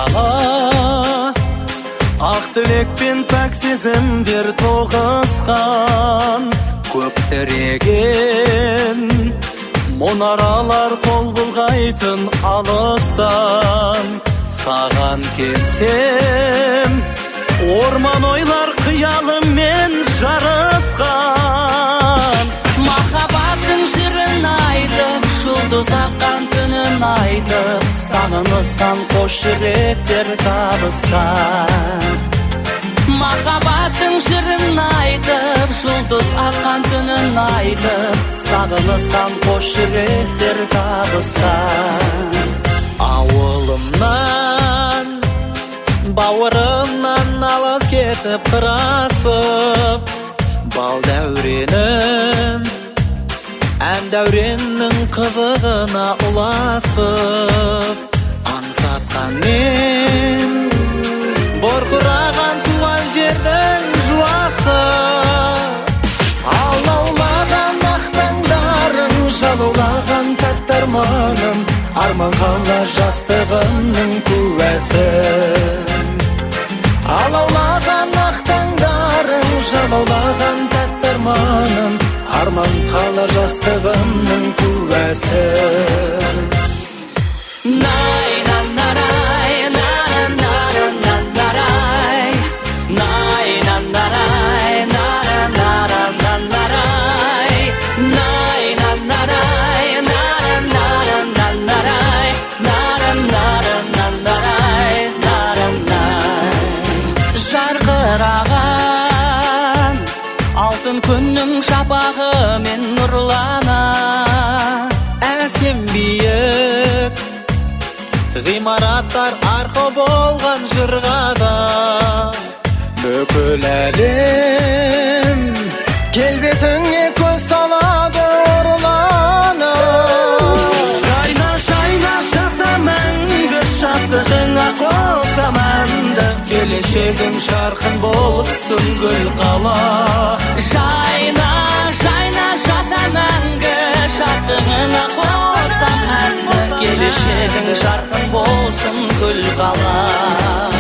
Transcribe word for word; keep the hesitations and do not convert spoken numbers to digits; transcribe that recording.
қала ақ тілек пен пәк сезімдер тоғысқан көк тіреген мұнаралар қол бұлғайтын алыстан саған келсем орман ойлар қиялыммен жарысқан махаббаттың жырын айтып жұлдыз аққан түнін айтып сағынысқан қош жүректер табысқан махаббаттың жырын айтып жұлдыз аққан түнін айтып сағынысқан қош жүректер табысқан ауылымнан бауырымнан алыс кетіп қырасып бал дәуренім ән дәуреннің қызығына ұласып аңсатқан мен бұрқыраған туған жердің жуасы алаулаған ақ таңдарым жалаулаған тәтті арманым арман қала жастығымның куәсі алаулаған ақ таңдарым жалаулаған тәтті арманым арман қала жастығымның куәсі най на нарай нара нара нарай най на нарай нара нара нарай най на нарай нара нара нарай нара нара нарай нара нарай жарқыраған алтын күннің шапағымен нұрлана әсем биік ғимараттар арқау болған жырғада бүкіл әлем келбетіңе көз салады ұрланып жайна жайна жаса мәңгі шаттығыңа қоса мәнді келешегің жарқын болсын гүл қала жайна жайна жаса мәңгі шаттығыңа қоса мәнді келешегің жарқын болсын гүл қала